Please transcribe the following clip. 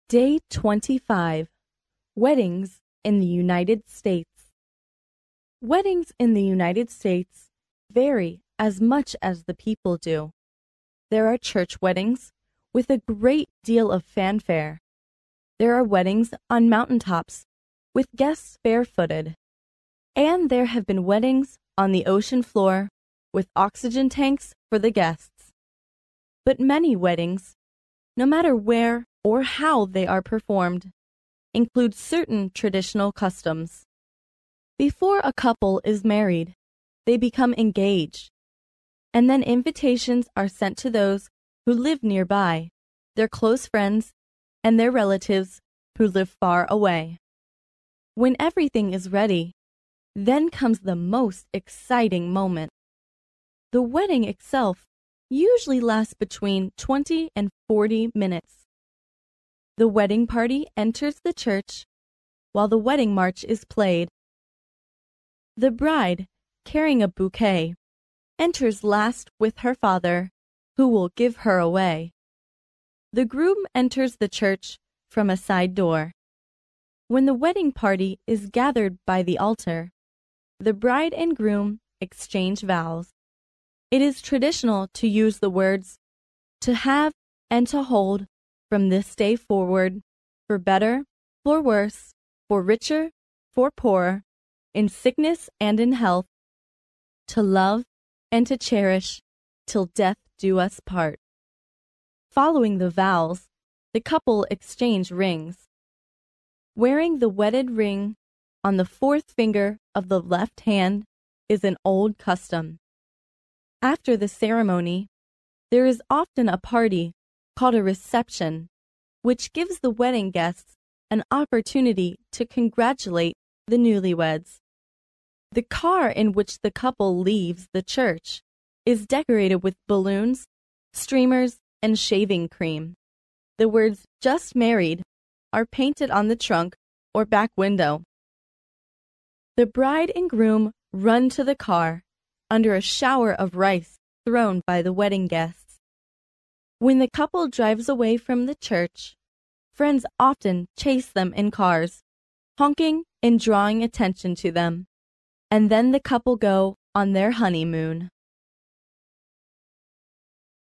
Day 25. Weddings in the United States. Weddings in the United States vary as much as the people do. There are church weddings with a great deal of fanfare. There are weddings on mountaintops with guests barefooted. And there have been weddings on the ocean floor with oxygen tanks for the guests. But many weddings, no matter where or how they are performed, include certain traditional customs. Before a couple is married, they become engaged, and then invitations are sent to those who live nearby, their close friends, and their relatives who live far away. When everything is ready, then comes the most exciting moment. The wedding itself usually lasts between 20 and 40 minutes. The wedding party enters the church while the wedding march is played. The bride, carrying a bouquet, enters last with her father, who will give her away. The groom enters the church from a side door. When the wedding party is gathered by the altar, the bride and groom exchange vows. It is traditional to use the words "to have and to hold" from this day forward, for better, for worse, for richer, for poorer, in sickness and in health, to love and to cherish, till death do us part. Following the vows, the couple exchange rings. Wearing the wedded ring on the fourth finger of the left hand is an old custom. After the ceremony, there is often a party called a reception, which gives the wedding guests an opportunity to congratulate the newlyweds. The car in which the couple leaves the church is decorated with balloons, streamers, and shaving cream. The words "Just Married" are painted on the trunk or back window. The bride and groom run to the car under a shower of rice thrown by the wedding guests. When the couple drives away from the church, friends often chase them in cars, honking and drawing attention to them, and then the couple go on their honeymoon.